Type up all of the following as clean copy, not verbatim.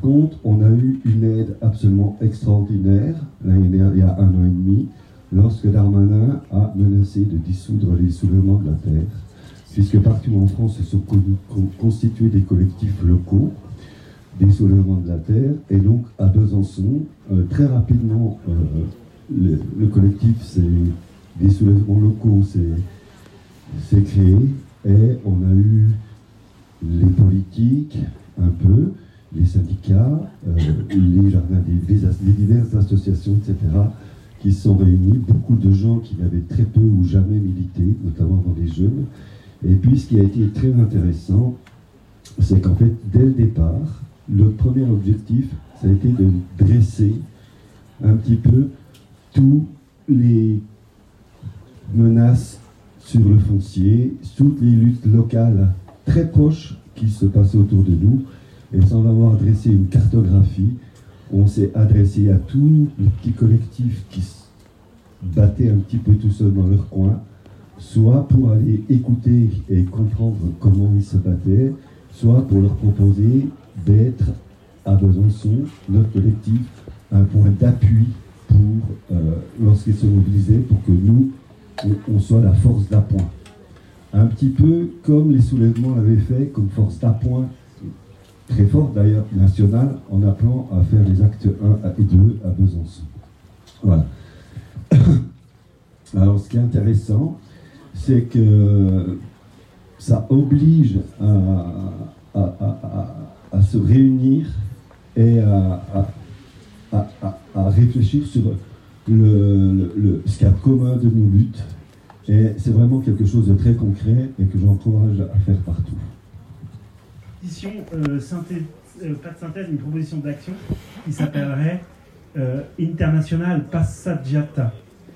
contre, on a eu une aide absolument extraordinaire l'année dernière, il y a 1 an et demi, lorsque Darmanin a menacé de dissoudre les soulèvements de la terre, puisque partout en France se sont constitués des collectifs locaux, des soulèvements de la terre, et donc à Besançon, très rapidement, le collectif des soulèvements locaux s'est créé, et on a eu les politiques, un peu, les syndicats, les jardins, les diverses associations, etc., qui se sont réunis, beaucoup de gens qui avaient très peu ou jamais milité, notamment dans les jeunes. Et puis ce qui a été très intéressant, c'est qu'en fait, dès le départ, le premier objectif, ça a été de dresser un petit peu tous les menaces sur le foncier, toutes les luttes locales très proches qui se passaient autour de nous, et sans avoir dressé une cartographie, on s'est adressé à tous les petits collectifs qui se battaient un petit peu tout seuls dans leur coin, soit pour aller écouter et comprendre comment ils se battaient, soit pour leur proposer d'être à Besançon, notre collectif, un point d'appui pour, lorsqu'ils se mobilisaient, pour que nous, on soit la force d'appoint. Un petit peu comme les soulèvements l'avaient fait, comme force d'appoint, très forte d'ailleurs, nationale, en appelant à faire les actes 1 et 2 à Besançon. Voilà. Alors, ce qui est intéressant, c'est que ça oblige à se réunir et à réfléchir sur ce qu'il y a de commun de nos luttes. Et c'est vraiment quelque chose de très concret et que j'encourage à faire partout. Pas de synthèse, une proposition d'action qui s'appellerait International Passeggiata.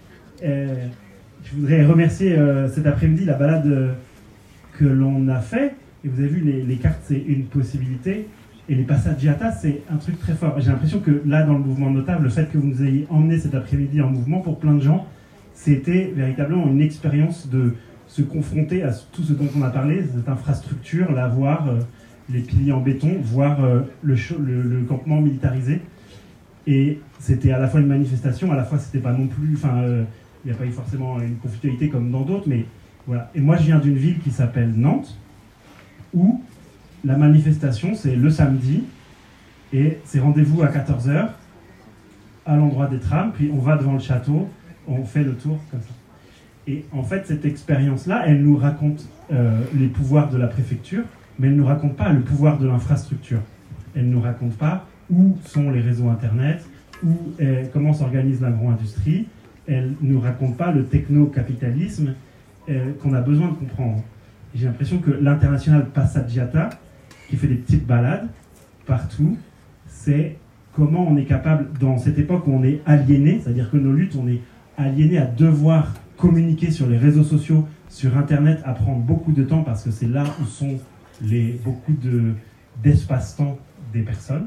Je voudrais remercier cet après-midi la balade que l'on a fait. Et vous avez vu, les cartes, c'est une possibilité. Et les Passeggiata, c'est un truc très fort. J'ai l'impression que là, dans le mouvement notable, le fait que vous nous ayez emmené cet après-midi en mouvement, pour plein de gens, c'était véritablement une expérience de se confronter à tout ce dont on a parlé, cette infrastructure, la voir, les piliers en béton, voir le campement militarisé. Et c'était à la fois une manifestation, à la fois c'était pas non plus... il n'y a pas eu forcément une conflictualité comme dans d'autres, mais voilà. Et moi, je viens d'une ville qui s'appelle Nantes, où la manifestation, c'est le samedi, et c'est rendez-vous à 14h, à l'endroit des trams, puis on va devant le château, on fait le tour, comme ça. Et en fait, cette expérience-là, elle nous raconte les pouvoirs de la préfecture, mais elle ne nous raconte pas le pouvoir de l'infrastructure. Elle ne nous raconte pas où sont les réseaux Internet, comment s'organise l'agro-industrie. Elle ne nous raconte pas le techno-capitalisme qu'on a besoin de comprendre. J'ai l'impression que l'international Passeggiata, qui fait des petites balades partout, c'est comment on est capable, dans cette époque où on est aliéné, c'est-à-dire que nos luttes, on est aliéné à devoir communiquer sur les réseaux sociaux, sur Internet, à prendre beaucoup de temps, parce que c'est là où sont beaucoup d'espace-temps des personnes.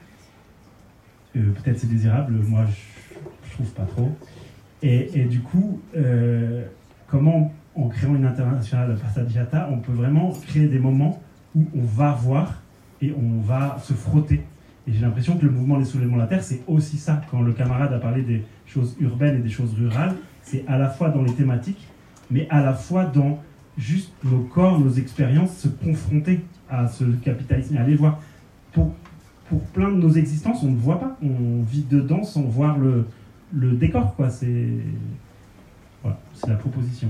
Peut-être c'est désirable, moi je trouve pas trop. Et du coup, comment, en créant une internationale Passeggiata, on peut vraiment créer des moments où on va voir et on va se frotter. Et j'ai l'impression que le mouvement des soulèvements de la terre, c'est aussi ça. Quand le camarade a parlé des choses urbaines et des choses rurales, c'est à la fois dans les thématiques, mais à la fois dans juste nos corps, nos expériences, se confronter à ce capitalisme et aller voir. Pour plein de nos existences, on ne voit pas. On vit dedans sans voir le décor, quoi. Voilà, c'est la proposition.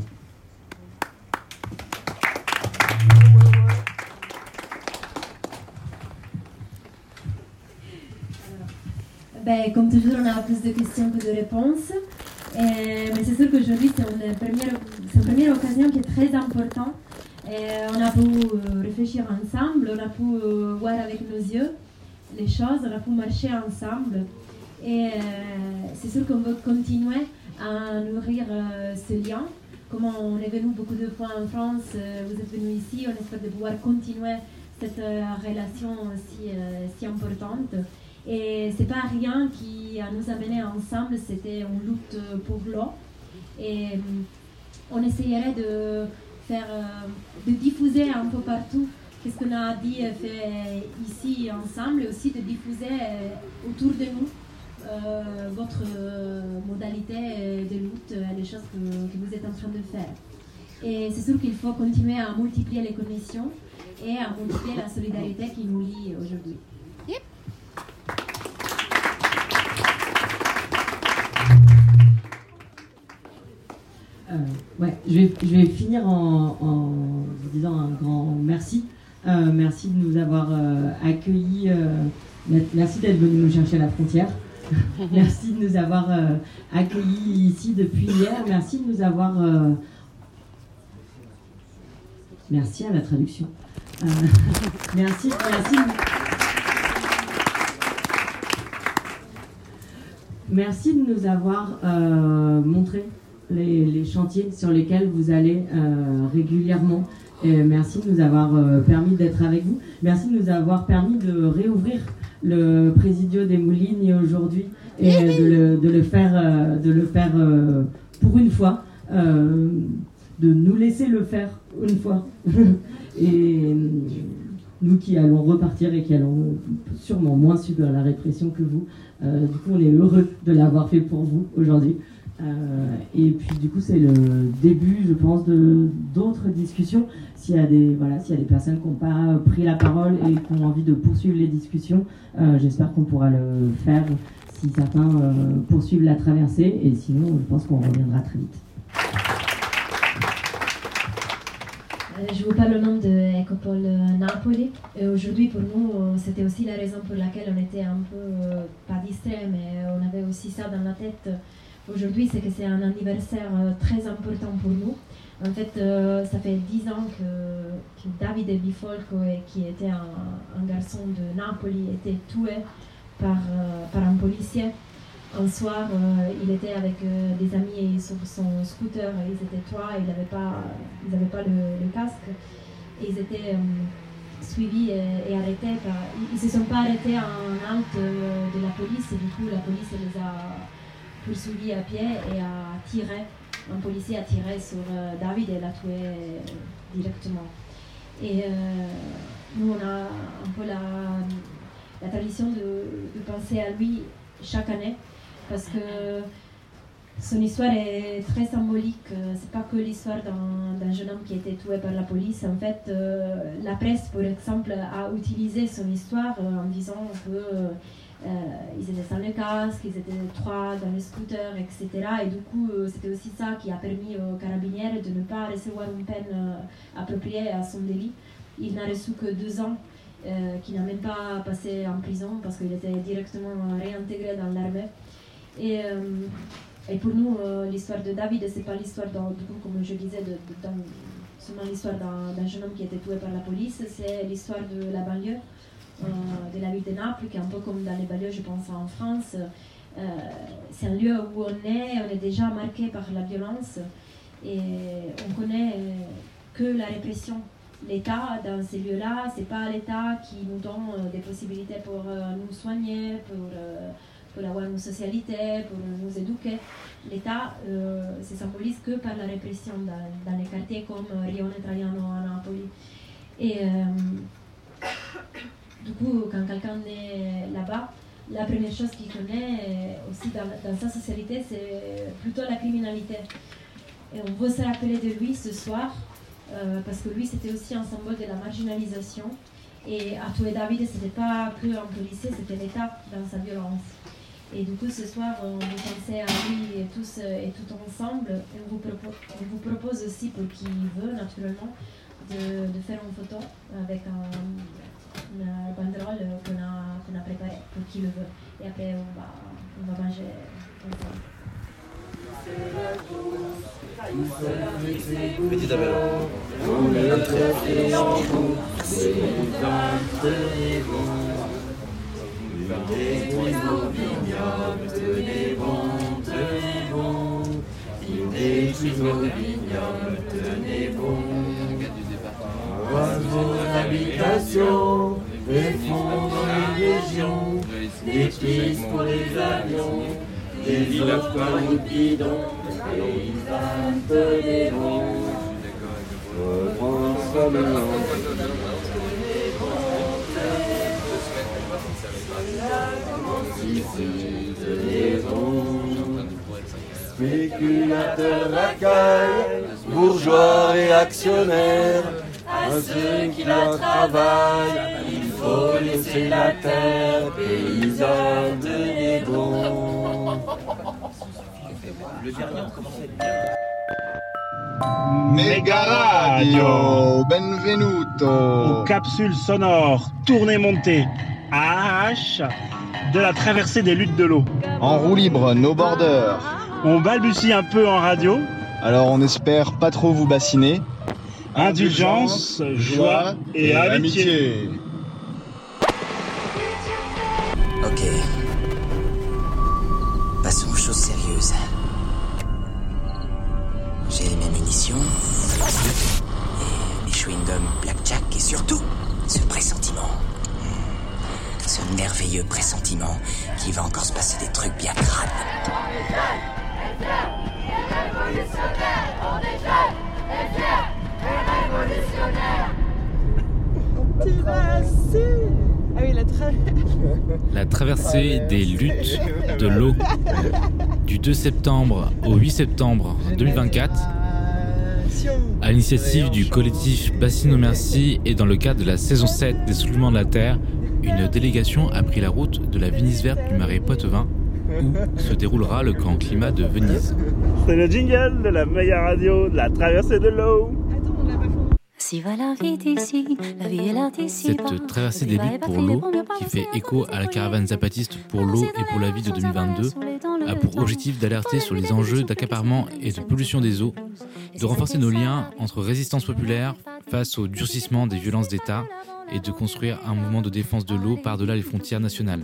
Comme toujours, on a plus de questions que de réponses. Mais c'est sûr qu'aujourd'hui, c'est une première occasion qui est très importante. On a pu réfléchir ensemble, on a pu voir avec nos yeux les choses, on a pu marcher ensemble. Et c'est sûr qu'on veut continuer à nourrir ce lien. Comme on est venu beaucoup de fois en France, vous êtes venus ici, on espère de pouvoir continuer cette relation si importante. Et c'est pas rien qui a nous amené ensemble, c'était une lutte pour l'eau. Et on essayerait de diffuser un peu partout qu'est-ce qu'on a dit fait ici ensemble, et aussi de diffuser autour de nous votre modalité de lutte, les choses que vous êtes en train de faire. Et c'est sûr qu'il faut continuer à multiplier les connexions et à multiplier la solidarité qui nous lie aujourd'hui. Yep. Je vais finir en vous disant un grand merci. Merci de nous avoir accueillis. Merci d'être venu nous chercher à la frontière. Merci de nous avoir accueillis ici depuis hier. Merci de nous avoir... Merci à la traduction. Merci. Merci de nous avoir montré les chantiers sur lesquels vous allez régulièrement. Et merci de nous avoir permis d'être avec vous. Merci de nous avoir permis de réouvrir le Presidio des Moulines aujourd'hui et de le faire pour une fois, de nous laisser le faire une fois. Et nous qui allons repartir et qui allons sûrement moins subir la répression que vous, du coup on est heureux de l'avoir fait pour vous aujourd'hui. Et puis du coup c'est le début, je pense, d'autres discussions. S'il y a des personnes qui n'ont pas pris la parole et qui ont envie de poursuivre les discussions, j'espère qu'on pourra le faire si certains poursuivent la traversée, et sinon je pense qu'on reviendra très vite. Je vous parle au nom de Ecopol Napoli. Et aujourd'hui, pour nous, c'était aussi la raison pour laquelle on était un peu, pas distrait, mais on avait aussi ça dans la tête. Aujourd'hui, c'est que c'est un anniversaire très important pour nous. En fait, ça fait 10 ans que Davide Bifolco, qui était un garçon de Napoli, était tué par un policier. Un soir, il était avec des amis sur son scooter, ils étaient trois, ils n'avaient pas le casque, et ils étaient suivis et arrêtés. Ils ne se sont pas arrêtés en halte de la police, et du coup la police les a poursuivis à pied et a tiré. Un policier a tiré sur David et l'a tué directement. Et nous, on a un peu la tradition de penser à lui chaque année, parce que son histoire est très symbolique. C'est pas que l'histoire d'un jeune homme qui a été tué par la police. En fait, la presse, par exemple, a utilisé son histoire en disant que ils étaient sans le casque, ils étaient trois dans le scooter, etc. Et du coup, c'était aussi ça qui a permis aux carabiniers de ne pas recevoir une peine appropriée à son délit. Il n'a reçu que 2 ans, qu'il n'a même pas passé en prison parce qu'il était directement réintégré dans l'armée. Et pour nous, l'histoire de David, c'est pas l'histoire, du coup, comme je disais, seulement l'histoire d'un jeune homme qui a été tué par la police, c'est l'histoire de la banlieue, de la ville de Naples, qui est un peu comme dans les banlieues, je pense, en France. C'est un lieu où on est déjà marqué par la violence, et on connaît que la répression. L'État, dans ces lieux-là, c'est pas l'État qui nous donne des possibilités pour nous soigner, pour avoir une socialité, pour nous éduquer. L'État se symbolise que par la répression dans les quartiers comme Rione Traiano à Napoli. Et du coup, quand quelqu'un est là-bas, la première chose qu'il connaît aussi dans sa socialité, c'est plutôt la criminalité. Et on veut se rappeler de lui ce soir, parce que lui, c'était aussi un symbole de la marginalisation. Et à tuer David, c'était pas que un policier, c'était l'État dans sa violence. Et du coup, ce soir, on vous pensait à lui tous et tout ensemble. Et on vous propose aussi, pour qui veut, naturellement, de faire une photo avec une banderole qu'on a préparée, pour qui le veut. Et après, on va manger ensemble. Petit Isabelle. Tenez bon. Ils détruisent nos vignobles, tenez bon. Vos habitations, défendent les régions, des pistes pour les avions, des autoroutes bidons, paysans, tenez bon. François Hollande. ordinateur accueille, bourgeois réactionnaires, à ceux qui la travaillent, il faut laisser la terre paysanne de Négon. Le dernier, on commençait bien. Mega Radio, benvenuto. Aux capsules sonores tournées montées à H de la traversée des luttes de l'eau. En roue libre, no border. On balbutie un peu en radio. Alors on espère pas trop vous bassiner. Indulgence, joie et amitié. Ok. Passons aux choses sérieuses. J'ai mes munitions, et mes chewing-gums Blackjack et surtout ce pressentiment. Ce merveilleux pressentiment qu'il va encore se passer des trucs bien crades. On est jeunes et fiers et révolutionnaires. Ah oui, la traversée des luttes de l'eau du 2 septembre au 8 septembre 2024 à l'initiative du collectif Bassino Merci et dans le cadre de la saison 7 des Soulèvements de la Terre, une délégation a pris la route de la Venise verte du Marais Poitevin où se déroulera le Grand Climat de Venise. C'est le jingle de la meilleure radio de la traversée de l'eau. Cette traversée des luttes pour l'eau, qui fait écho à la caravane zapatiste pour l'eau et pour la vie de 2022, a pour objectif d'alerter sur les enjeux d'accaparement et de pollution des eaux, de renforcer nos liens entre résistance populaire face au durcissement des violences d'État et de construire un mouvement de défense de l'eau par-delà les frontières nationales.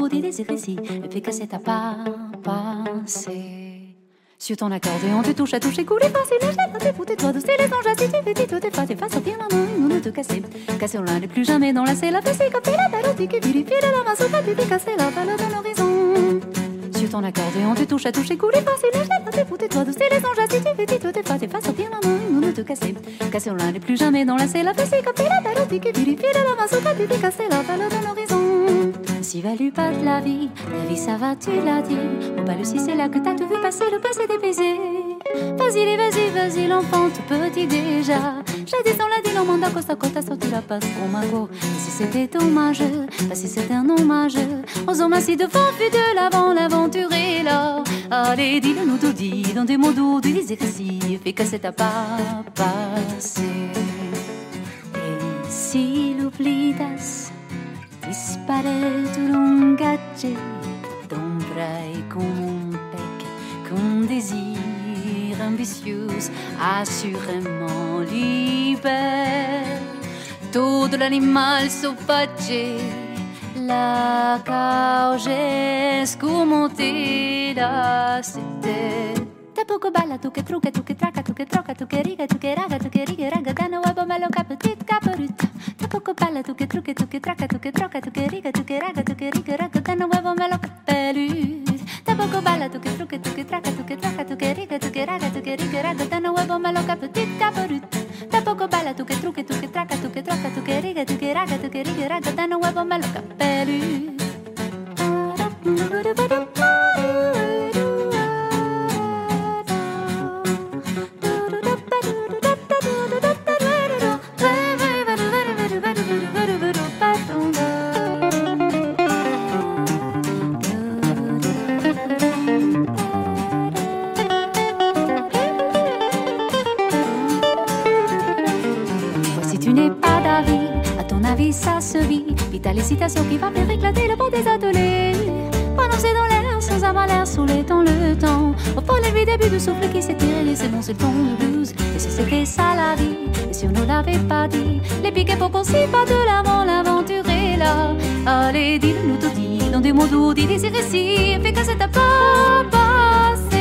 Sur ton accordéon, tu touches à toucher, couler, passer le jet, t'es foutu, toi, doucer les anges, si tu fais, tu te fais, sortir la main, nous ne te casser. Casser, on n'est plus jamais dans la selle, la fessée, comme la barotique, et puis la main, sous ta pipi, casser la balle dans l'horizon. Sur ton accordéon, tu touches à toucher, couler, passer le jet, t'es foutu, toi, doucer les anges, si tu fais, tu te fais, sortir la main, nous ne te casser. Casser, on n'est plus jamais dans la selle, la fessée, comme la barotique, et puis la main, sous ta pipi, casser la balle dans l'horizon. Si valut pas de la vie ça va, tu l'as dit. Au bal aussi, c'est là que t'as tout vu passer, le passé des baisers. Vas-y, l'enfant tout petit déjà. Jadis on l'a dit, l'homme d'un costa côte a sorti la passe pour ma go. Et si c'était dommage, si c'était un hommage aux hommes assis devant, puis de l'avant, l'aventure est là. Allez, dis-le-nous tout dit, dans des mots doux, des récits, fais que c'est à pas passé. Et si l'oubli das disparaît tout l'engagé d'ombraille comme un bec, comme désir ambitieux, assurément libère. Tout de l'animal sauvage, la cage scomontée là, c'était. Poco balla, tu che trucca, tu che tracca, tu che troca, tu che riga, tu che raga, tu che riga, raga, danno web me lo capetit caporut. Poco balla, tu che trucca, tu che tracca, tu che troca, tu che riga, tu che raga, tu che riga, raga, danno web me lo capelut. Poco balla, tu che trucca, tu che tracca, tu che troca, tu che riga, tu che raga, tu che riga, raga, danno web me lo capetit caporut. Poco balla, tu che trucca, tu che tracca, tu che troca, tu che riga, tu che raga, tu che riga, raga, danno web me lo capelut. Ça se vit, vite à l'excitation qui va faire éclater le pont des ateliers. Prononcé dans l'air, sans avoir l'air saoulé dans le temps. Au fond, les début du souffle qui s'étire, et c'est bon, c'est le ton de blues. Et si c'était ça la vie, et si on ne l'avait pas dit, les piquets pour qu'on s'y pas de l'avant, l'aventure est là. Allez, dis-le-nous tout dit, dans des mots doux, dis des récits, fais que c'est à pas passé.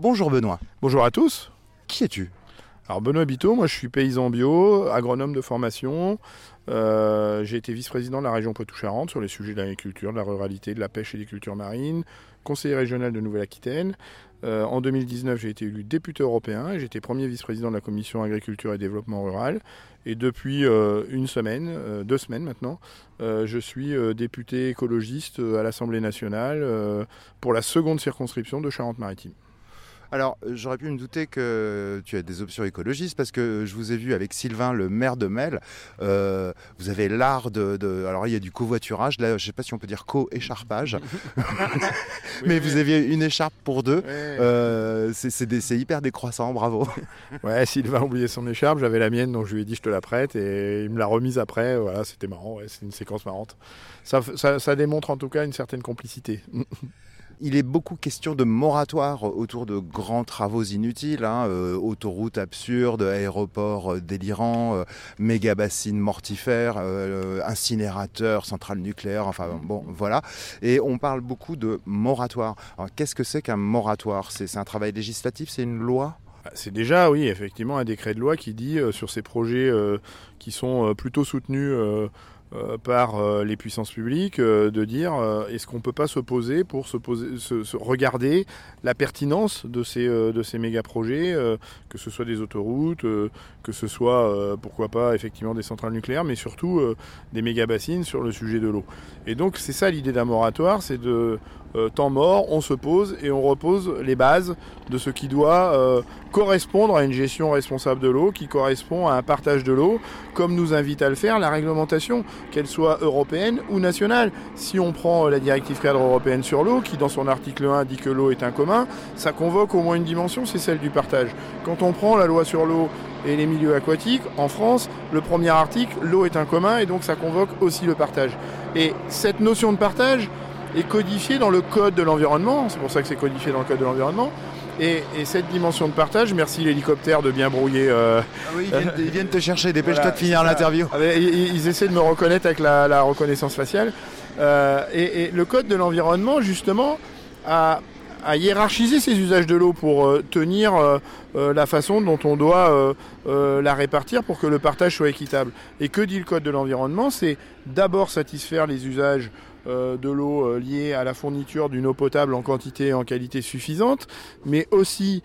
Bonjour Benoît. Bonjour à tous. Qui es-tu ? Alors Benoît Biteau, moi je suis paysan bio, agronome de formation. J'ai été vice-président de la région Poitou-Charentes sur les sujets de l'agriculture, de la ruralité, de la pêche et des cultures marines, conseiller régional de Nouvelle-Aquitaine. En 2019, j'ai été élu député européen et j'étais premier vice-président de la commission agriculture et développement rural. Et depuis 2 semaines maintenant, je suis député écologiste à l'Assemblée nationale pour la seconde circonscription de Charente-Maritime. Alors, j'aurais pu me douter que tu as des options écologistes parce que je vous ai vu avec Sylvain, le maire de Melle. Vous avez l'art alors, il y a du covoiturage. Là, je ne sais pas si on peut dire co-écharpage. Mais vous aviez une écharpe pour 2. Ouais. C'est hyper décroissant, bravo. Ouais, Sylvain a oublié son écharpe. J'avais la mienne, donc je lui ai dit je te la prête. Et il me l'a remise après. Voilà, c'était marrant. Ouais, c'est une séquence marrante. Ça démontre en tout cas une certaine complicité. Il est beaucoup question de moratoire autour de grands travaux inutiles, autoroutes absurdes, aéroports délirants, méga-bassines mortifères, incinérateurs, centrales nucléaires, enfin bon, voilà. Et on parle beaucoup de moratoire. Alors qu'est-ce que c'est qu'un moratoire ? C'est un travail législatif, c'est une loi ? C'est déjà, oui, effectivement, un décret de loi qui dit sur ces projets qui sont plutôt soutenus par les puissances publiques, de dire est-ce qu'on ne peut pas se poser pour regarder la pertinence de ces méga-projets, que ce soit des autoroutes, que ce soit, pourquoi pas, effectivement des centrales nucléaires, mais surtout des méga-bassines sur le sujet de l'eau. Et donc c'est ça l'idée d'un moratoire, c'est de temps mort, on se pose et on repose les bases de ce qui doit correspondre à une gestion responsable de l'eau, qui correspond à un partage de l'eau, comme nous invite à le faire la réglementation, qu'elle soit européenne ou nationale. Si on prend la directive cadre européenne sur l'eau, qui dans son article 1 dit que l'eau est un commun, ça convoque au moins une dimension, c'est celle du partage. Quand on prend la loi sur l'eau et les milieux aquatiques, en France, le premier article, l'eau est un commun, et donc ça convoque aussi le partage. Et cette notion de partage est codifiée dans le code de l'environnement, c'est pour ça que c'est codifié dans le code de l'environnement, et cette dimension de partage, merci l'hélicoptère de bien brouiller. Oui, ils viennent te chercher, dépêche-toi de finir l'interview. Ils essaient de me reconnaître avec la reconnaissance faciale. Et le code de l'environnement, justement, a hiérarchisé ces usages de l'eau pour tenir la façon dont on doit la répartir pour que le partage soit équitable. Et que dit le code de l'environnement ? C'est d'abord satisfaire les usages de l'eau liée à la fourniture d'une eau potable en quantité et en qualité suffisante, mais aussi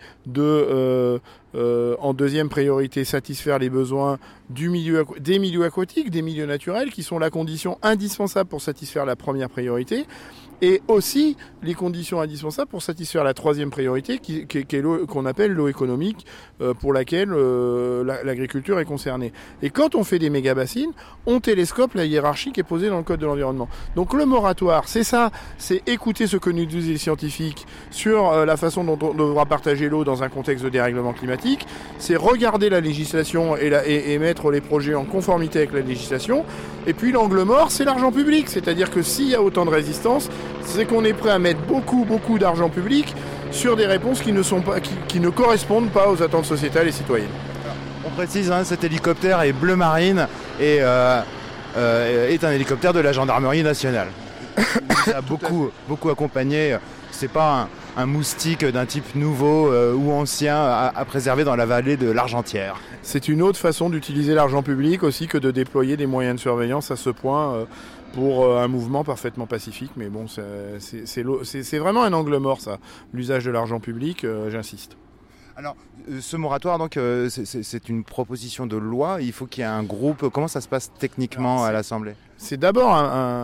en deuxième priorité, satisfaire les besoins des milieux aquatiques, des milieux naturels, qui sont la condition indispensable pour satisfaire la première priorité, et aussi les conditions indispensables pour satisfaire la troisième priorité, qui est l'eau, qu'on appelle l'eau économique, pour laquelle l'agriculture est concernée. Et quand on fait des méga-bassines, on télescope la hiérarchie qui est posée dans le Code de l'environnement. Donc le moratoire, c'est ça, c'est écouter ce que nous disent les scientifiques sur la façon dont on devra partager l'eau dans un contexte de dérèglement climatique, c'est regarder la législation et mettre les projets en conformité avec la législation. Et puis l'angle mort, c'est l'argent public, c'est-à-dire que s'il y a autant de résistance, c'est qu'on est prêt à mettre beaucoup d'argent public sur des réponses qui ne correspondent pas aux attentes sociétales et citoyennes. On précise, cet hélicoptère est bleu marine et est un hélicoptère de la gendarmerie nationale. Ça a beaucoup accompagné. C'est pas un moustique d'un type nouveau ou ancien à préserver dans la vallée de l'Argentière. C'est une autre façon d'utiliser l'argent public aussi que de déployer des moyens de surveillance à ce point pour un mouvement parfaitement pacifique. Mais bon, c'est vraiment un angle mort, ça, l'usage de l'argent public, j'insiste. Alors, ce moratoire, donc, c'est une proposition de loi. Il faut qu'il y ait un groupe. Comment ça se passe techniquement à l'Assemblée ? C'est d'abord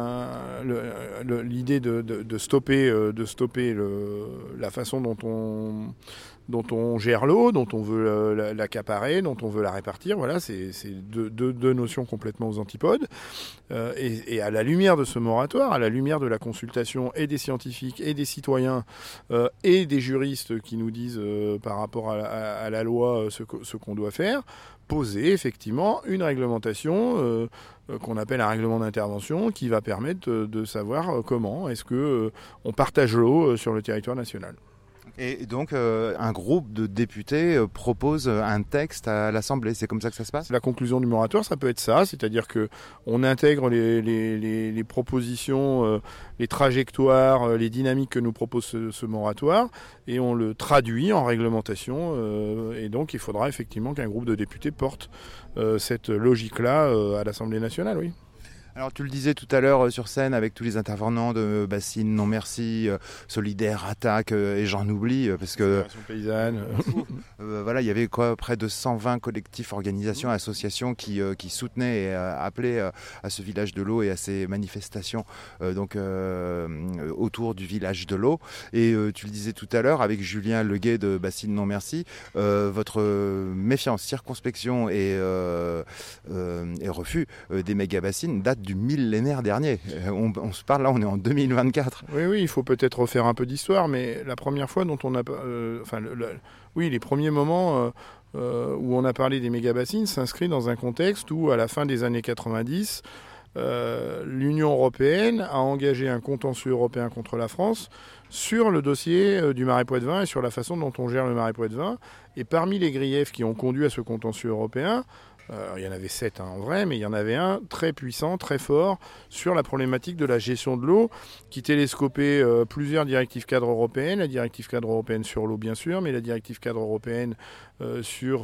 l'idée de stopper la façon dont on gère l'eau, dont on veut l'accaparer, dont on veut la répartir. Voilà, c'est deux notions complètement aux antipodes. Et à la lumière de ce moratoire, à la lumière de la consultation et des scientifiques et des citoyens et des juristes qui nous disent par rapport à la loi ce qu'on doit faire, poser effectivement une réglementation qu'on appelle un règlement d'intervention qui va permettre de savoir comment est-ce que on partage l'eau sur le territoire national. Et donc, un groupe de députés propose un texte à l'Assemblée. C'est comme ça que ça se passe ? La conclusion du moratoire, ça peut être ça, c'est-à-dire que on intègre les propositions, les trajectoires, les dynamiques que nous propose ce moratoire, et on le traduit en réglementation. Et donc, il faudra effectivement qu'un groupe de députés porte cette logique-là à l'Assemblée nationale, oui. Alors tu le disais tout à l'heure sur scène avec tous les intervenants de Bassine Non Merci, Solidaire, Attaque et j'en oublie parce que paysanne. Voilà, il y avait près de 120 collectifs, organisations, associations qui soutenaient et appelaient à ce village de l'eau et à ces manifestations autour du village de l'eau. Et tu le disais tout à l'heure avec Julien Leguet de Bassine Non Merci, votre méfiance, circonspection et refus des méga-bassines date du millénaire dernier. On se parle là, on est en 2024. Oui, il faut peut-être refaire un peu d'histoire, mais la première fois dont on a... les premiers moments où on a parlé des méga-bassines s'inscrit dans un contexte où, à la fin des années 90, l'Union européenne a engagé un contentieux européen contre la France sur le dossier du Marais Poitevin et sur la façon dont on gère le Marais Poitevin. Et parmi les griefs qui ont conduit à ce contentieux européen, il y en avait 7 en vrai, mais il y en avait un très puissant, très fort, sur la problématique de la gestion de l'eau, qui télescopait plusieurs directives cadres européennes, la directive cadre européenne sur l'eau bien sûr, mais la directive cadre européenne sur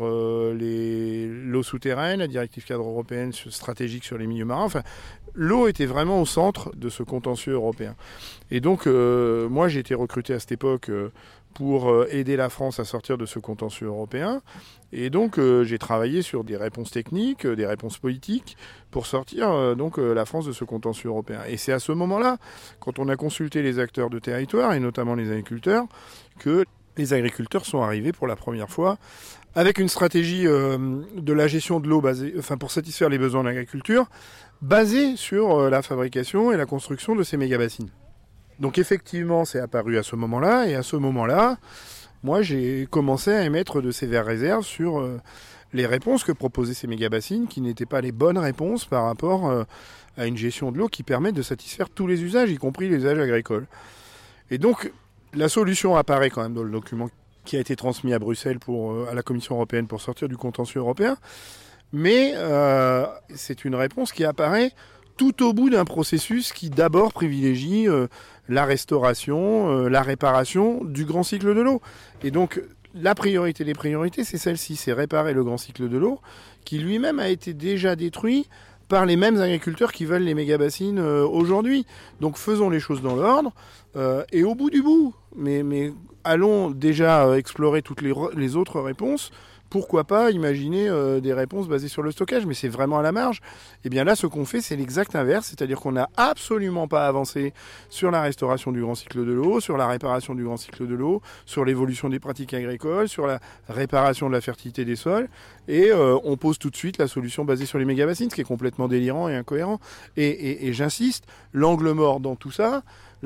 l'eau souterraine, la directive cadre européenne stratégique sur les milieux marins. Enfin, l'eau était vraiment au centre de ce contentieux européen. Et donc, moi j'ai été recruté à cette époque pour aider la France à sortir de ce contentieux européen. Et donc, j'ai travaillé sur des réponses techniques, des réponses politiques, pour sortir la France de ce contentieux européen. Et c'est à ce moment-là, quand on a consulté les acteurs de territoire, et notamment les agriculteurs, que les agriculteurs sont arrivés pour la première fois avec une stratégie de la gestion de l'eau pour satisfaire les besoins de l'agriculture, basée sur la fabrication et la construction de ces méga-bassines. Donc effectivement, c'est apparu à ce moment-là, et à ce moment-là, moi j'ai commencé à émettre de sévères réserves sur les réponses que proposaient ces méga-bassines, qui n'étaient pas les bonnes réponses par rapport à une gestion de l'eau qui permet de satisfaire tous les usages, y compris les usages agricoles. Et donc, la solution apparaît quand même dans le document qui a été transmis à Bruxelles à la Commission européenne pour sortir du contentieux européen, mais c'est une réponse qui apparaît tout au bout d'un processus qui d'abord privilégie la restauration, la réparation du grand cycle de l'eau. Et donc, la priorité des priorités, c'est celle-ci, c'est réparer le grand cycle de l'eau, qui lui-même a été déjà détruit par les mêmes agriculteurs qui veulent les méga-bassines aujourd'hui. Donc faisons les choses dans l'ordre, et au bout du bout, mais allons déjà explorer toutes les autres réponses. Pourquoi pas imaginer des réponses basées sur le stockage, mais c'est vraiment à la marge. Et bien là, ce qu'on fait, c'est l'exact inverse, c'est-à-dire qu'on n'a absolument pas avancé sur la restauration du grand cycle de l'eau, sur la réparation du grand cycle de l'eau, sur l'évolution des pratiques agricoles, sur la réparation de la fertilité des sols, et on pose tout de suite la solution basée sur les méga-bassines, ce qui est complètement délirant et incohérent. Et j'insiste, l'angle mort dans tout ça,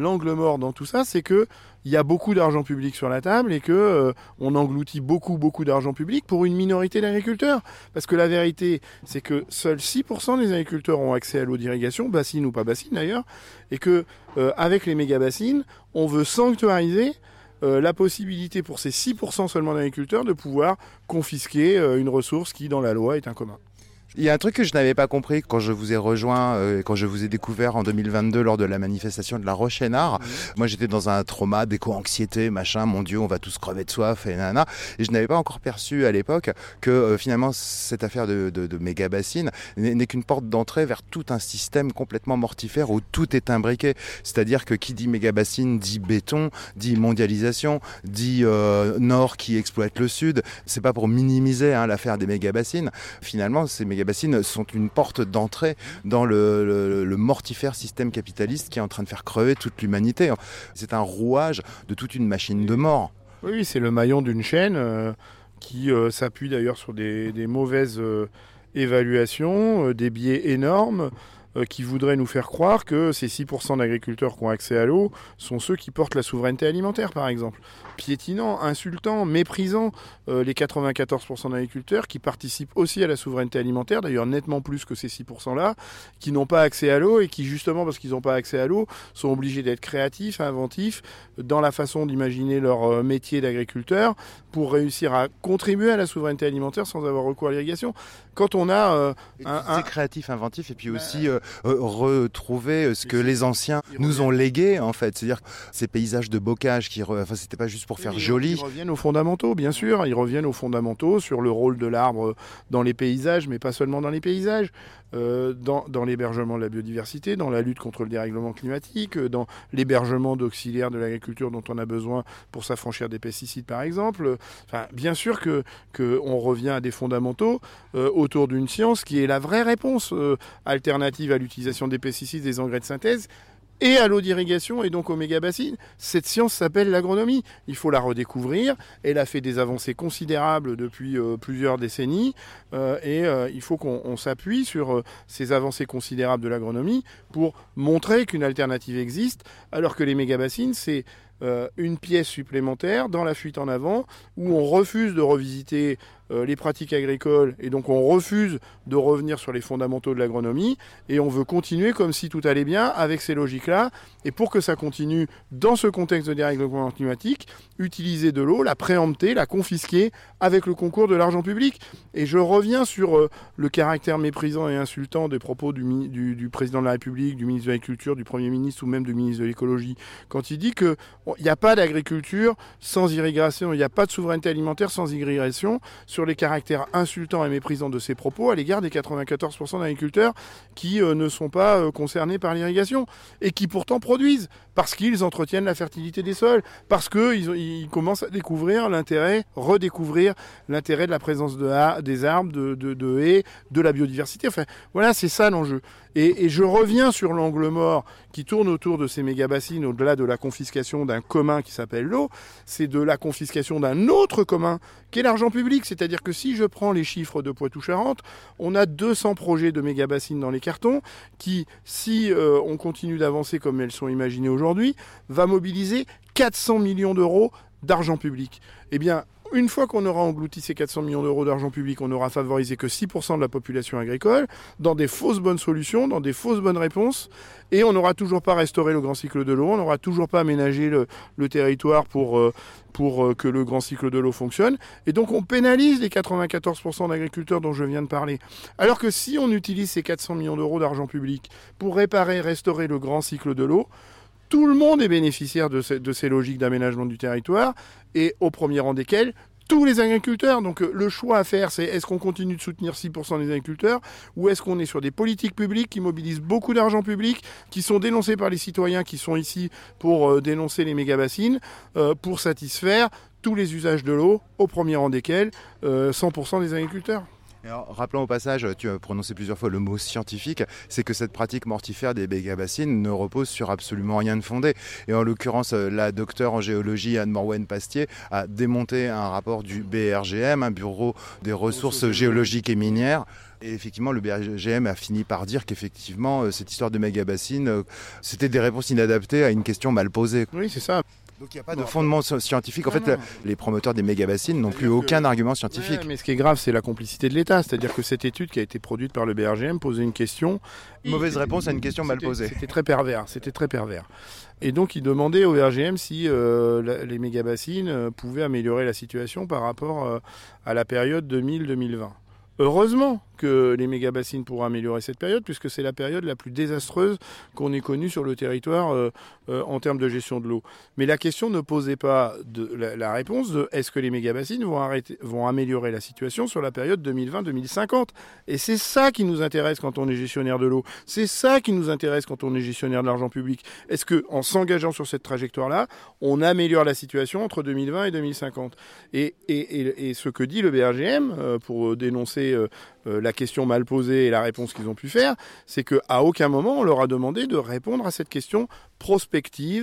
c'est que il y a beaucoup d'argent public sur la table et que on engloutit beaucoup d'argent public pour une minorité d'agriculteurs. Parce que la vérité, c'est que seuls 6% des agriculteurs ont accès à l'eau d'irrigation, bassine ou pas bassine d'ailleurs, et que avec les méga-bassines, on veut sanctuariser la possibilité pour ces 6% seulement d'agriculteurs de pouvoir confisquer une ressource qui, dans la loi, est un commun. Il y a un truc que je n'avais pas compris quand je vous ai rejoint, quand je vous ai découvert en 2022 lors de la manifestation de la Roche-Hénard. Moi, j'étais dans un trauma d'éco-anxiété, machin, mon Dieu, on va tous crever de soif, et nanana. Et je n'avais pas encore perçu à l'époque que finalement, cette affaire de méga-bassines n'est qu'une porte d'entrée vers tout un système complètement mortifère où tout est imbriqué. C'est-à-dire que qui dit méga-bassine dit béton, dit mondialisation, dit Nord qui exploite le Sud. C'est pas pour minimiser l'affaire des méga-bassines. Finalement, ces méga-bassines sont une porte d'entrée dans le mortifère système capitaliste qui est en train de faire crever toute l'humanité. C'est un rouage de toute une machine de mort. Oui, c'est le maillon d'une chaîne qui s'appuie d'ailleurs sur des mauvaises évaluations, des biais énormes, qui voudraient nous faire croire que ces 6% d'agriculteurs qui ont accès à l'eau sont ceux qui portent la souveraineté alimentaire, par exemple. Piétinant, insultant, méprisant les 94% d'agriculteurs qui participent aussi à la souveraineté alimentaire, d'ailleurs nettement plus que ces 6%-là, qui n'ont pas accès à l'eau et qui, justement, parce qu'ils n'ont pas accès à l'eau, sont obligés d'être créatifs, inventifs, dans la façon d'imaginer leur métier d'agriculteur pour réussir à contribuer à la souveraineté alimentaire sans avoir recours à l'irrigation. Quand on a c'est créatif, inventif, et puis aussi retrouver ce que les anciens nous ont légué, en fait. C'est-à-dire ces paysages de bocage c'était pas juste pour faire joli. Ils reviennent aux fondamentaux, bien sûr. Ils reviennent aux fondamentaux sur le rôle de l'arbre dans les paysages, mais pas seulement dans les paysages. Dans l'hébergement de la biodiversité, dans la lutte contre le dérèglement climatique, dans l'hébergement d'auxiliaires de l'agriculture dont on a besoin pour s'affranchir des pesticides, par exemple. Enfin, bien sûr qu'on revient à des fondamentaux autour d'une science qui est la vraie réponse alternative à l'utilisation des pesticides, des engrais de synthèse, et à l'eau d'irrigation et donc aux méga-bassines. Cette science s'appelle l'agronomie. Il faut la redécouvrir. Elle a fait des avancées considérables depuis plusieurs décennies et il faut qu'on s'appuie sur ces avancées considérables de l'agronomie pour montrer qu'une alternative existe, alors que les méga-bassines, c'est une pièce supplémentaire dans la fuite en avant où on refuse de revisiter les pratiques agricoles et donc on refuse de revenir sur les fondamentaux de l'agronomie et on veut continuer comme si tout allait bien avec ces logiques-là. Et pour que ça continue dans ce contexte de dérèglement climatique, utiliser de l'eau, la préempter, la confisquer avec le concours de l'argent public. Et je reviens sur le caractère méprisant et insultant des propos du président de la République, du ministre de l'Agriculture, du Premier ministre ou même du ministre de l'Écologie, quand il dit qu'il n'y a pas d'agriculture sans irrigation, il n'y a pas de souveraineté alimentaire sans irrigation, sur les caractères insultants et méprisants de ces propos à l'égard des 94% d'agriculteurs qui ne sont pas concernés par l'irrigation et qui pourtant produisent parce qu'ils entretiennent la fertilité des sols, parce qu'ils commencent à redécouvrir l'intérêt de la présence des arbres, de haies, de la biodiversité. Enfin, voilà, c'est ça l'enjeu. Et je reviens sur l'angle mort qui tourne autour de ces méga-bassines, au-delà de la confiscation d'un commun qui s'appelle l'eau, c'est de la confiscation d'un autre commun qui est l'argent public. C'est-à-dire que si je prends les chiffres de Poitou-Charentes, on a 200 projets de méga-bassines dans les cartons qui, si on continue d'avancer comme elles sont imaginées aujourd'hui, va mobiliser 400 millions d'euros d'argent public. Eh bien, une fois qu'on aura englouti ces 400 millions d'euros d'argent public, on n'aura favorisé que 6% de la population agricole, dans des fausses bonnes solutions, dans des fausses bonnes réponses, et on n'aura toujours pas restauré le grand cycle de l'eau, on n'aura toujours pas aménagé le territoire pour que le grand cycle de l'eau fonctionne. Et donc on pénalise les 94% d'agriculteurs dont je viens de parler. Alors que si on utilise ces 400 millions d'euros d'argent public pour réparer, restaurer le grand cycle de l'eau, tout le monde est bénéficiaire de ces logiques d'aménagement du territoire, et au premier rang desquels tous les agriculteurs. Donc le choix à faire, c'est est-ce qu'on continue de soutenir 6% des agriculteurs, ou est-ce qu'on est sur des politiques publiques qui mobilisent beaucoup d'argent public, qui sont dénoncées par les citoyens qui sont ici pour dénoncer les méga-bassines, pour satisfaire tous les usages de l'eau, au premier rang desquels 100% des agriculteurs. Alors, rappelons au passage, tu as prononcé plusieurs fois le mot scientifique, c'est que cette pratique mortifère des méga-bassines ne repose sur absolument rien de fondé. Et en l'occurrence, la docteure en géologie Anne Morwen-Pastier a démonté un rapport du BRGM, un bureau des ressources géologiques et minières. Et effectivement, le BRGM a fini par dire qu'effectivement, cette histoire de méga-bassines, c'était des réponses inadaptées à une question mal posée. Oui, c'est ça. Donc il n'y a pas de fondement scientifique. En fait, les promoteurs des méga-bassines n'ont plus aucun argument scientifique. Mais ce qui est grave, c'est la complicité de l'État. C'est-à-dire que cette étude qui a été produite par le BRGM posait une question. Mauvaise réponse à une question mal posée. C'était très pervers. Et donc il demandait au BRGM si les méga-bassines pouvaient améliorer la situation par rapport à la période 2000-2020. Heureusement que les méga-bassines pourront améliorer cette période, puisque c'est la période la plus désastreuse qu'on ait connue sur le territoire en termes de gestion de l'eau. Mais la question ne posait pas la réponse de est-ce que les méga-bassines vont améliorer la situation sur la période 2020-2050. Et c'est ça qui nous intéresse quand on est gestionnaire de l'eau. C'est ça qui nous intéresse quand on est gestionnaire de l'argent public. Est-ce qu'en s'engageant sur cette trajectoire-là, on améliore la situation entre 2020 et 2050 ? Et ce que dit le BRGM pour dénoncer la question mal posée et la réponse qu'ils ont pu faire, c'est qu'à aucun moment on leur a demandé de répondre à cette question prospective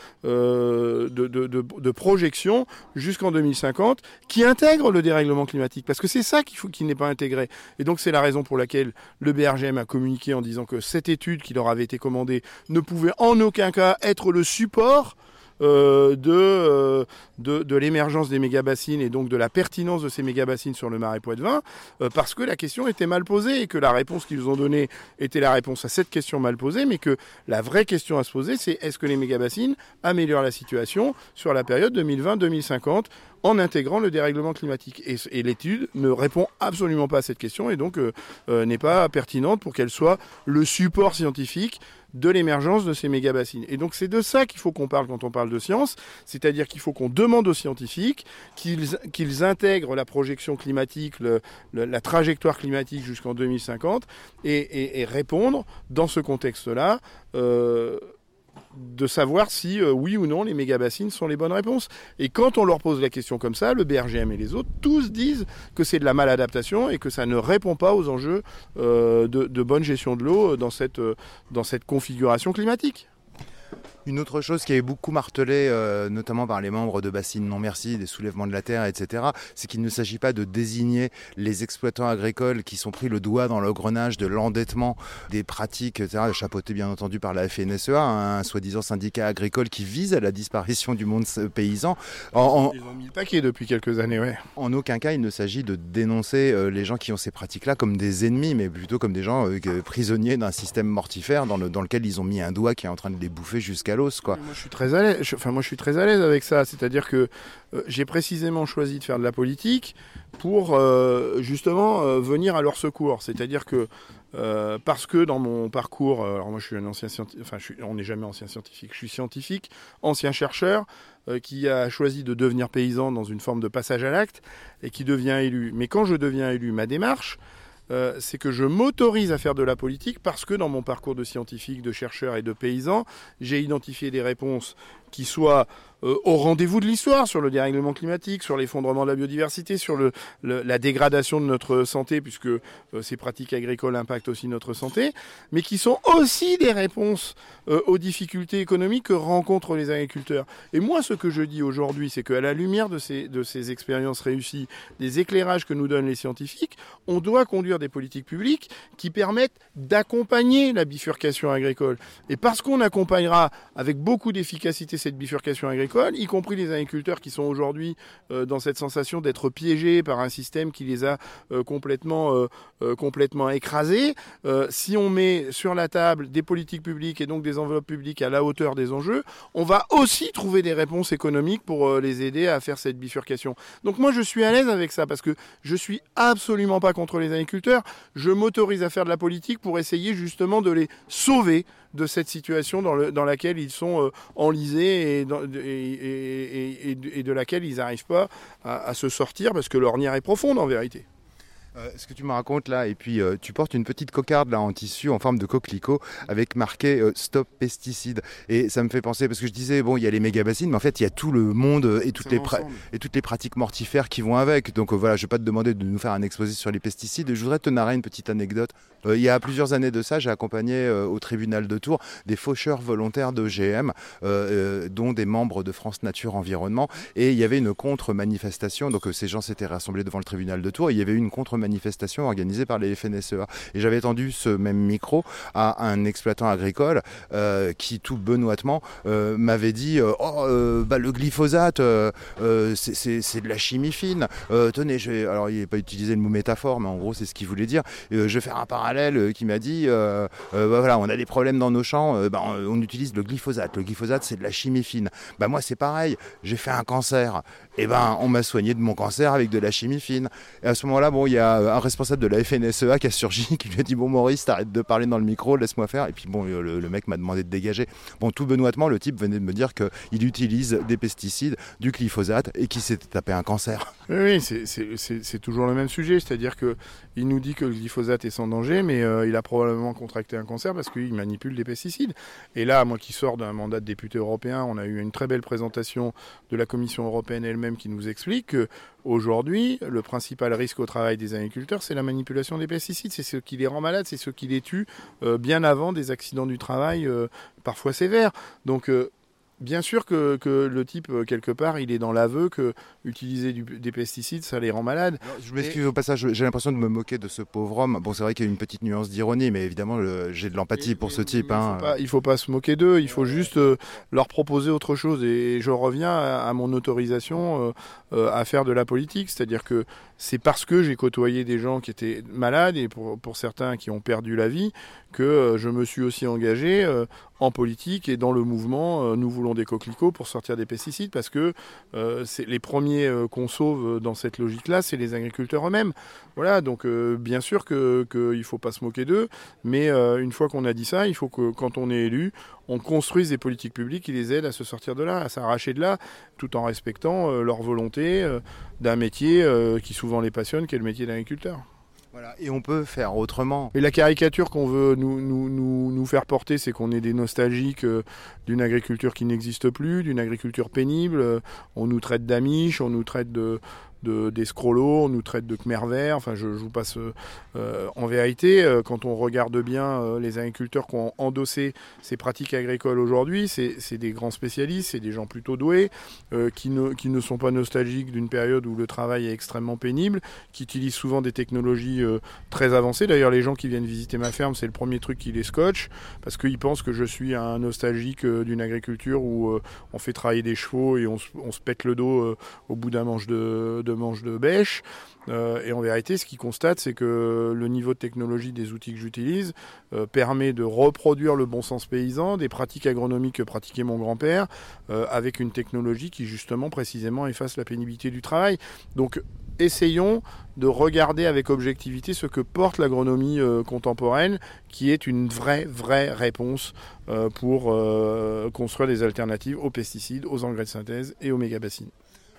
de projection jusqu'en 2050 qui intègre le dérèglement climatique, parce que c'est ça qui n'est pas intégré. Et donc c'est la raison pour laquelle le BRGM a communiqué en disant que cette étude qui leur avait été commandée ne pouvait en aucun cas être le support de l'émergence des mégabassines et donc de la pertinence de ces mégabassines sur le Marais Poitevin, parce que la question était mal posée et que la réponse qu'ils ont donnée était la réponse à cette question mal posée, mais que la vraie question à se poser, c'est est-ce que les mégabassines améliorent la situation sur la période 2020-2050 en intégrant le dérèglement climatique. Et l'étude ne répond absolument pas à cette question et donc n'est pas pertinente pour qu'elle soit le support scientifique de l'émergence de ces mégabassines. Et donc c'est de ça qu'il faut qu'on parle quand on parle de science, c'est-à-dire qu'il faut qu'on demande aux scientifiques qu'ils intègrent la projection climatique, la trajectoire climatique jusqu'en 2050 et répondre dans ce contexte-là de savoir si oui ou non les mégabassines sont les bonnes réponses. Et quand on leur pose la question comme ça, le BRGM et les autres, tous disent que c'est de la maladaptation et que ça ne répond pas aux enjeux de bonne gestion de l'eau dans cette configuration climatique. Une autre chose qui est beaucoup martelée, notamment par les membres de Bassines Non Merci, des soulèvements de la terre, etc., c'est qu'il ne s'agit pas de désigner les exploitants agricoles qui sont pris le doigt dans l'engrenage de l'endettement, des pratiques, etc., chapeauté bien entendu par la FNSEA, un soi-disant syndicat agricole qui vise à la disparition du monde paysan. Ils ont mis le paquet depuis quelques années, ouais. En aucun cas, il ne s'agit de dénoncer les gens qui ont ces pratiques-là comme des ennemis, mais plutôt comme des gens prisonniers d'un système mortifère dans lequel ils ont mis un doigt qui est en train de les bouffer jusqu'à l'os, quoi. Moi, je suis très à l'aise avec ça. C'est-à-dire que j'ai précisément choisi de faire de la politique pour justement venir à leur secours. C'est-à-dire que parce que dans mon parcours, alors moi je suis un ancien scientifique, on n'est jamais ancien scientifique, je suis scientifique, ancien chercheur qui a choisi de devenir paysan dans une forme de passage à l'acte et qui devient élu. Mais quand je deviens élu, ma démarche, c'est que je m'autorise à faire de la politique parce que dans mon parcours de scientifique, de chercheur et de paysan, j'ai identifié des réponses qui soient au rendez-vous de l'histoire sur le dérèglement climatique, sur l'effondrement de la biodiversité, sur la dégradation de notre santé, puisque ces pratiques agricoles impactent aussi notre santé, mais qui sont aussi des réponses aux difficultés économiques que rencontrent les agriculteurs. Et moi, ce que je dis aujourd'hui, c'est qu'à la lumière de ces expériences réussies, des éclairages que nous donnent les scientifiques, on doit conduire des politiques publiques qui permettent d'accompagner la bifurcation agricole. Et parce qu'on accompagnera avec beaucoup d'efficacité cette bifurcation agricole, y compris les agriculteurs qui sont aujourd'hui dans cette sensation d'être piégés par un système qui les a complètement écrasés. Si on met sur la table des politiques publiques et donc des enveloppes publiques à la hauteur des enjeux, on va aussi trouver des réponses économiques pour les aider à faire cette bifurcation. Donc moi je suis à l'aise avec ça parce que je suis absolument pas contre les agriculteurs. Je m'autorise à faire de la politique pour essayer justement de les sauver de cette situation dans laquelle ils sont enlisés et de laquelle ils n'arrivent pas à se sortir parce que l'ornière est profonde en vérité. Ce que tu me racontes là, et puis tu portes une petite cocarde là en tissu en forme de coquelicot avec marqué Stop pesticides. Et ça me fait penser, parce que je disais, bon, il y a les méga-bassines, mais en fait il y a tout le monde et toutes les pratiques mortifères qui vont avec. Donc voilà, je ne vais pas te demander de nous faire un exposé sur les pesticides. Je voudrais te narrer une petite anecdote. Il y a plusieurs années de ça, j'ai accompagné au tribunal de Tours des faucheurs volontaires d'OGM, dont des membres de France Nature Environnement. Et il y avait une contre-manifestation, donc ces gens s'étaient rassemblés devant le tribunal de Tours, et il y avait une contre-manifestation organisée par les FNSEA. Et j'avais tendu ce même micro à un exploitant agricole qui, tout benoîtement, m'avait dit le glyphosate, c'est de la chimie fine. Tenez, alors il n'a pas utilisé le mot métaphore, mais en gros c'est ce qu'il voulait dire. Je vais faire un parallèle qui m'a dit voilà, on a des problèmes dans nos champs, on utilise le glyphosate. Le glyphosate, c'est de la chimie fine. Moi c'est pareil, j'ai fait un cancer. Et on m'a soigné de mon cancer avec de la chimie fine. Et à ce moment-là, il y a un responsable de la FNSEA qui a surgi, qui lui a dit bon Maurice, t'arrêtes de parler dans le micro, laisse-moi faire. Et puis le mec m'a demandé de dégager. Tout benoîtement, le type venait de me dire qu'il utilise des pesticides, du glyphosate, et qu'il s'était tapé un cancer. Oui, c'est toujours le même sujet, c'est-à-dire qu'il nous dit que le glyphosate est sans danger, mais il a probablement contracté un cancer parce qu'il manipule des pesticides. Et là, moi qui sors d'un mandat de député européen, on a eu une très belle présentation de la Commission européenne elle-même qui nous explique qu'aujourd'hui, le principal risque au travail des agriculteurs, c'est la manipulation des pesticides. C'est ce qui les rend malades, c'est ce qui les tue bien avant des accidents du travail parfois sévères. Donc bien sûr que le type, quelque part, il est dans l'aveu que utiliser des pesticides, ça les rend malades. Alors, je m'excuse au passage, j'ai l'impression de me moquer de ce pauvre homme. Bon, c'est vrai qu'il y a une petite nuance d'ironie, mais évidemment, j'ai de l'empathie pour ce type. Il faut pas se moquer d'eux, il faut juste leur proposer autre chose. Et je reviens à mon autorisation à faire de la politique. C'est-à-dire que c'est parce que j'ai côtoyé des gens qui étaient malades, et pour certains qui ont perdu la vie, que je me suis aussi engagé en politique et dans le mouvement Nous voulons des coquelicots pour sortir des pesticides, parce que c'est les premiers qu'on sauve dans cette logique-là, c'est les agriculteurs eux-mêmes. Voilà, donc bien sûr qu'il ne faut pas se moquer d'eux, mais une fois qu'on a dit ça, il faut que quand on est élu, on construise des politiques publiques qui les aident à se sortir de là, à s'arracher de là, tout en respectant leur volonté d'un métier qui souvent les passionne, qui est le métier d'agriculteur. Voilà, et on peut faire autrement. Et la caricature qu'on veut nous faire porter, c'est qu'on est des nostalgiques d'une agriculture qui n'existe plus, d'une agriculture pénible. On nous traite d'amiches, on nous traite d'escrolos, on nous traite de khmer verts. Enfin, je vous passe. En vérité, quand on regarde bien les agriculteurs qui ont endossé ces pratiques agricoles aujourd'hui, c'est des grands spécialistes, c'est des gens plutôt doués, qui ne sont pas nostalgiques d'une période où le travail est extrêmement pénible, qui utilisent souvent des technologies très avancées. D'ailleurs, les gens qui viennent visiter ma ferme, c'est le premier truc qui les scotche, parce qu'ils pensent que je suis un nostalgique d'une agriculture où on fait travailler des chevaux et on se pète le dos au bout d'un manche de bêche. Et en vérité, ce qu'ils constatent, c'est que le niveau de technologie des outils que j'utilise permet de reproduire le bon sens paysan, des pratiques agronomiques que pratiquait mon grand-père, avec une technologie qui justement précisément efface la pénibilité du travail. Donc essayons de regarder avec objectivité ce que porte l'agronomie contemporaine, qui est une vraie réponse pour construire des alternatives aux pesticides, aux engrais de synthèse et aux mégabassines.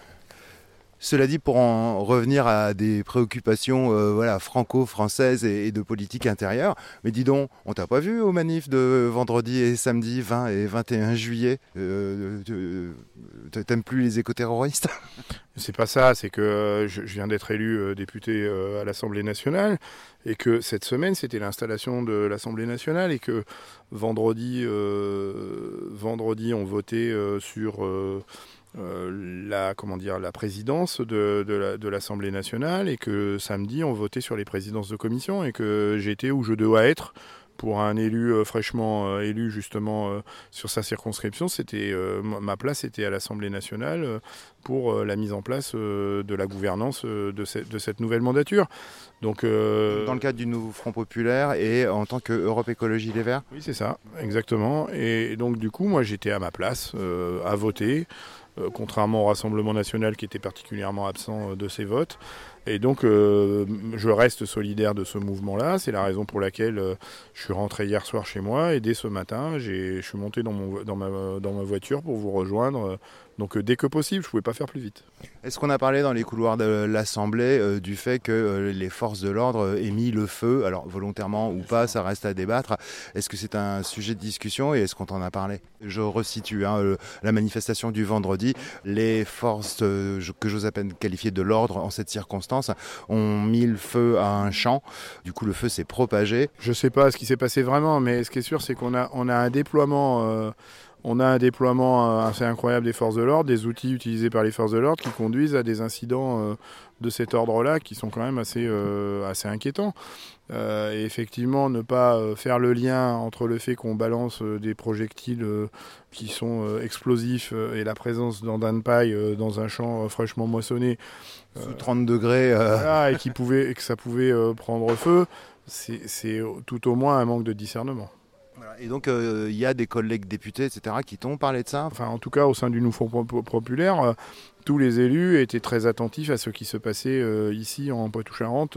Cela dit, pour en revenir à des préoccupations franco-françaises et de politique intérieure, mais dis donc, on t'a pas vu aux manifs de vendredi et samedi 20 et 21 juillet t'aimes plus les écoterroristes? C'est pas ça, c'est que je viens d'être élu député à l'Assemblée nationale, et que cette semaine c'était l'installation de l'Assemblée nationale, et que vendredi on votait sur la présidence de l'Assemblée nationale, et que samedi on votait sur les présidences de commission, et que j'étais où je dois être pour un élu fraîchement élu justement sur sa circonscription. Ma place était à l'Assemblée nationale pour la mise en place de la gouvernance de cette nouvelle mandature. Donc, dans le cadre du nouveau Front Populaire et en tant que Europe Écologie Les Verts. Oui, c'est ça, exactement. Et donc du coup, moi j'étais à ma place à voter, contrairement au Rassemblement national qui était particulièrement absent de ces votes. Et donc je reste solidaire de ce mouvement-là. C'est la raison pour laquelle je suis rentré hier soir chez moi, et dès ce matin, je suis monté dans ma voiture pour vous rejoindre. Donc dès que possible, je ne pouvais pas faire plus vite. Est-ce qu'on a parlé dans les couloirs de l'Assemblée du fait que les forces de l'ordre aient mis le feu, alors volontairement ou pas, ça reste à débattre. Est-ce que c'est un sujet de discussion et est-ce qu'on t'en a parlé? Je resitue la manifestation du vendredi. Les forces que j'ose à peine qualifier de l'ordre en cette circonstance ont mis le feu à un champ. Du coup, le feu s'est propagé. Je ne sais pas ce qui s'est passé vraiment, mais ce qui est sûr, c'est qu'on a un déploiement... On a un déploiement assez incroyable des forces de l'ordre, des outils utilisés par les forces de l'ordre qui conduisent à des incidents de cet ordre-là qui sont quand même assez inquiétants. Et effectivement, ne pas faire le lien entre le fait qu'on balance des projectiles qui sont explosifs et la présence d'andins de paille dans un champ fraîchement moissonné sous 30 degrés voilà, et que ça pouvait prendre feu, c'est tout au moins un manque de discernement. Et donc, il y a des collègues députés, etc., qui t'ont parlé de ça? Enfin, en tout cas, au sein du Nouveau Front Populaire, tous les élus étaient très attentifs à ce qui se passait ici, en Poitou-Charentes,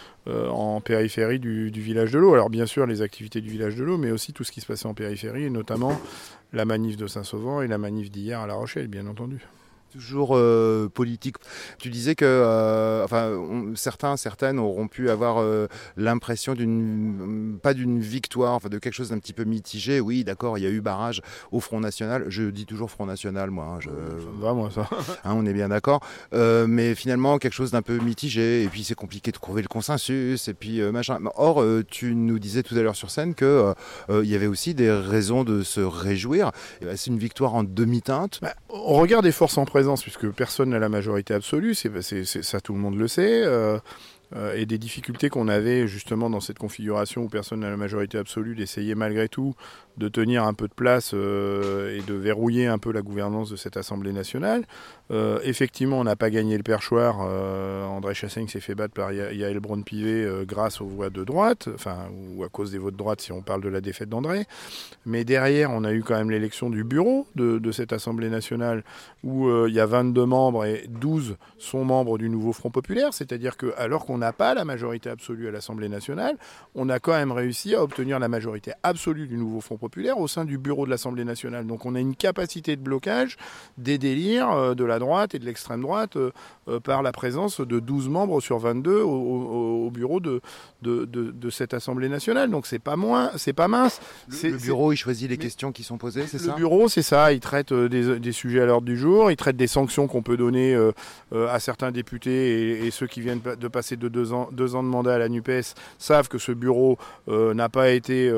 en périphérie du village de l'Eau. Alors, bien sûr, les activités du village de l'Eau, mais aussi tout ce qui se passait en périphérie, et notamment la manif de Saint-Sauvant et la manif d'hier à La Rochelle, bien entendu. Toujours politique. Tu disais que certaines auront pu avoir l'impression pas d'une victoire, enfin de quelque chose d'un petit peu mitigé. Oui, d'accord, il y a eu barrage au Front National. Je dis toujours Front National, moi. Ça va, moi, ça. On est bien d'accord. Mais finalement, quelque chose d'un peu mitigé. Et puis, c'est compliqué de trouver le consensus. Et puis, machin. Or, tu nous disais tout à l'heure sur scène que il y avait aussi des raisons de se réjouir. C'est une victoire en demi-teinte. On regarde des forces en présence, puisque personne n'a la majorité absolue, ça tout le monde le sait, et des difficultés qu'on avait justement dans cette configuration où personne n'a la majorité absolue, d'essayer malgré tout de tenir un peu de place et de verrouiller un peu la gouvernance de cette Assemblée nationale. Effectivement, on n'a pas gagné le perchoir. André Chassaigne s'est fait battre par Yaël Braun-Pivet grâce aux voix de droite, ou à cause des votes de droite si on parle de la défaite d'André. Mais derrière, on a eu quand même l'élection du bureau de cette Assemblée nationale où il y a 22 membres et 12 sont membres du nouveau Front populaire. C'est-à-dire que alors qu'on n'a pas la majorité absolue à l'Assemblée nationale, on a quand même réussi à obtenir la majorité absolue du nouveau Front populaire au sein du bureau de l'Assemblée nationale. Donc on a une capacité de blocage des délires de la droite et de l'extrême droite par la présence de 12 membres sur 22 au bureau de cette Assemblée nationale. Donc c'est pas mince. Le bureau, il choisit les questions qui sont posées, c'est ça ? Le bureau, c'est ça. Il traite des sujets à l'ordre du jour. Il traite des sanctions qu'on peut donner à certains députés et ceux qui viennent de passer de 2 ans de mandat à la NUPES savent que ce bureau n'a pas été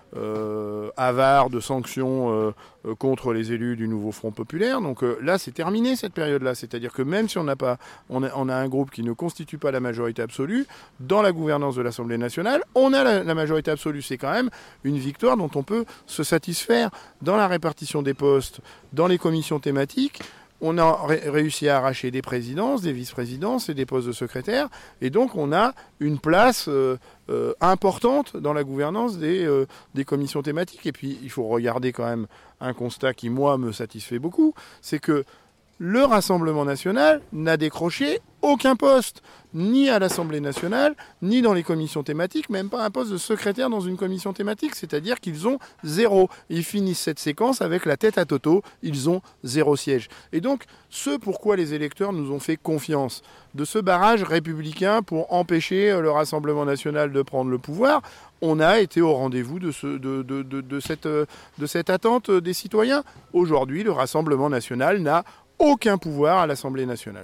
avare de sanctions contre les élus du nouveau Front populaire. Donc là, c'est terminé cette période-là. C'est-à-dire que même si on a un groupe qui ne constitue pas la majorité absolue, dans la gouvernance de l'Assemblée nationale, on a la majorité absolue. C'est quand même une victoire dont on peut se satisfaire. Dans la répartition des postes, dans les commissions thématiques, on a réussi à arracher des présidences, des vice-présidences et des postes de secrétaire. Et donc, on a une place importante dans la gouvernance des commissions thématiques. Et puis, il faut regarder quand même un constat qui, moi, me satisfait beaucoup. C'est que le Rassemblement national n'a décroché aucun poste, ni à l'Assemblée nationale, ni dans les commissions thématiques, même pas un poste de secrétaire dans une commission thématique, c'est-à-dire qu'ils ont 0. Ils finissent cette séquence avec la tête à Toto, ils ont 0 siège. Et donc, ce pourquoi les électeurs nous ont fait confiance, de ce barrage républicain pour empêcher le Rassemblement national de prendre le pouvoir, on a été au rendez-vous de cette attente des citoyens. Aujourd'hui, le Rassemblement national n'a aucun pouvoir à l'Assemblée nationale.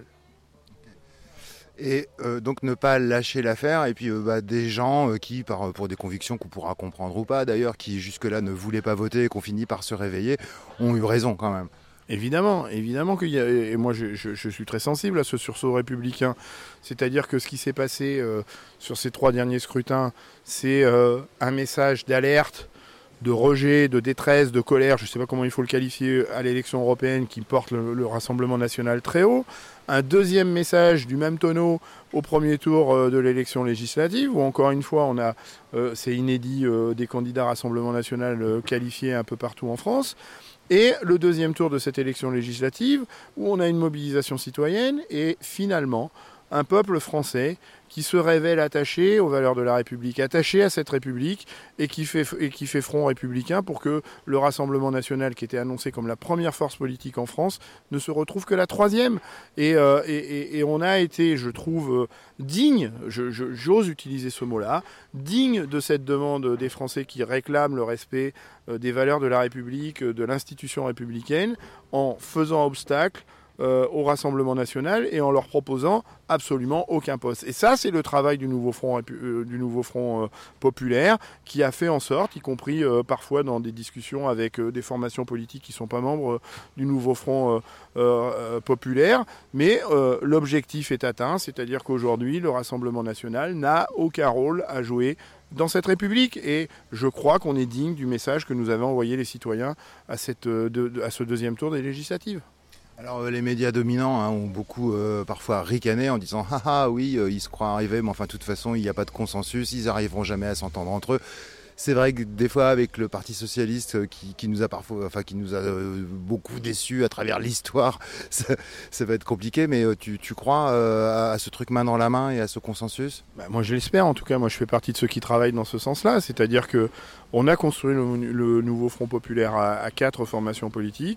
Et donc ne pas lâcher l'affaire, et puis des gens qui, pour des convictions qu'on pourra comprendre ou pas d'ailleurs, qui jusque-là ne voulaient pas voter et qu'on finit par se réveiller, ont eu raison quand même. Évidemment qu'il y a, et moi je suis très sensible à ce sursaut républicain, c'est-à-dire que ce qui s'est passé sur ces 3 derniers scrutins, c'est un message d'alerte, de rejet, de détresse, de colère, je ne sais pas comment il faut le qualifier, à l'élection européenne qui porte le Rassemblement national très haut. Un deuxième message du même tonneau au premier tour de l'élection législative, où encore une fois, on a, c'est inédit, des candidats Rassemblement national qualifiés un peu partout en France. Et le deuxième tour de cette élection législative, où on a une mobilisation citoyenne et finalement un peuple français qui se révèle attaché aux valeurs de la République, attaché à cette République et qui fait front républicain pour que le Rassemblement national, qui était annoncé comme la première force politique en France, ne se retrouve que la 3e. Et on a été, je trouve, digne, j'ose utiliser ce mot-là, digne de cette demande des Français qui réclament le respect des valeurs de la République, de l'institution républicaine, en faisant obstacle au Rassemblement national et en leur proposant absolument aucun poste. Et ça, c'est le travail du nouveau Front populaire qui a fait en sorte, y compris parfois dans des discussions avec des formations politiques qui ne sont pas membres du nouveau Front populaire, mais l'objectif est atteint, c'est-à-dire qu'aujourd'hui, le Rassemblement national n'a aucun rôle à jouer dans cette République, et je crois qu'on est digne du message que nous avaient envoyé les citoyens à ce deuxième tour des législatives. Alors les médias dominants ont beaucoup parfois ricané en disant « Ah ah oui, ils se croient arrivés, mais enfin de toute façon il n'y a pas de consensus, ils n'arriveront jamais à s'entendre entre eux ». C'est vrai que des fois avec le Parti socialiste qui nous a beaucoup déçus à travers l'histoire, ça va être compliqué, mais tu crois à ce truc main dans la main et à ce consensus ? Moi je l'espère, en tout cas moi je fais partie de ceux qui travaillent dans ce sens-là, c'est-à-dire que on a construit le nouveau Front populaire à 4 formations politiques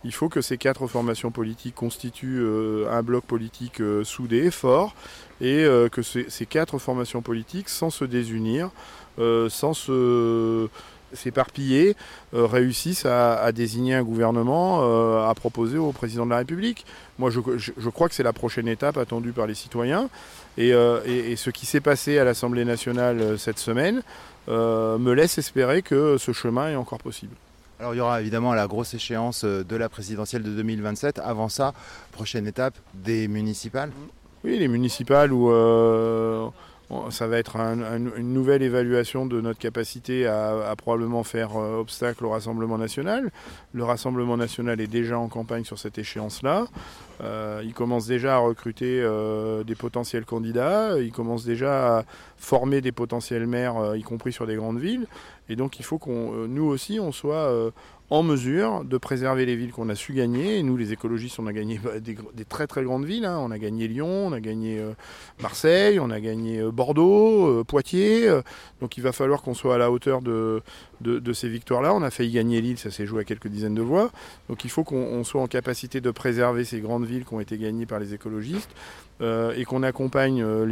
Il faut que ces 4 formations politiques constituent un bloc politique soudé, fort, et que ces 4 formations politiques, sans se désunir, sans s'éparpiller, réussissent à désigner un gouvernement à proposer au président de la République. Moi, je crois que c'est la prochaine étape attendue par les citoyens. Et ce qui s'est passé à l'Assemblée nationale cette semaine me laisse espérer que ce chemin est encore possible. Alors il y aura évidemment la grosse échéance de la présidentielle de 2027. Avant ça, prochaine étape, des municipales. Oui, les municipales où ça va être une nouvelle évaluation de notre capacité à probablement faire obstacle au Rassemblement national. Le Rassemblement national est déjà en campagne sur cette échéance-là. Il commence déjà à recruter des potentiels candidats. Il commence déjà à former des potentiels maires, y compris sur des grandes villes. Et donc il faut nous aussi, on soit en mesure de préserver les villes qu'on a su gagner. Et nous, les écologistes, on a gagné des très très grandes villes. On a gagné Lyon, on a gagné Marseille, on a gagné Bordeaux, Poitiers. Donc il va falloir qu'on soit à la hauteur de ces victoires-là. On a failli gagner Lille, ça s'est joué à quelques dizaines de voix. Donc il faut qu'on soit en capacité de préserver ces grandes villes qui ont été gagnées par les écologistes et qu'on accompagne